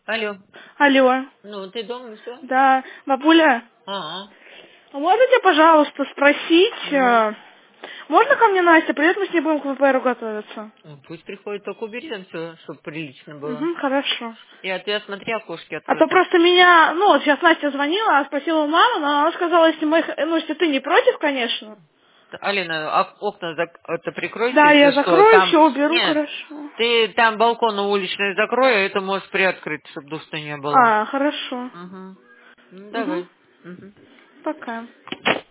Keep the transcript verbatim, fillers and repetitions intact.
Алло. Алло. Ну, ты дома, все? Да. Бабуля, Ага. а можно тебя, пожалуйста, спросить, Ну, э, можно ко мне Настя придет, мы с ней будем к ВПРу готовиться? ну, пусть приходит, только убери там все, чтобы прилично было. Угу, хорошо. И от тебя смотри, окошки А то открыты. просто меня, ну, вот сейчас Настя звонила, а спросила у мамы, но она сказала, если мы, их- ну, если ты не против, конечно. Алина, а окна зак- это прикройте, Да, я если что, закрою, там... все уберу, Нет, хорошо. ты там балкон уличный закрой, а это можешь приоткрыть, чтобы душно не было. А, хорошо. Угу. Ну, Угу. давай. Угу. Пока.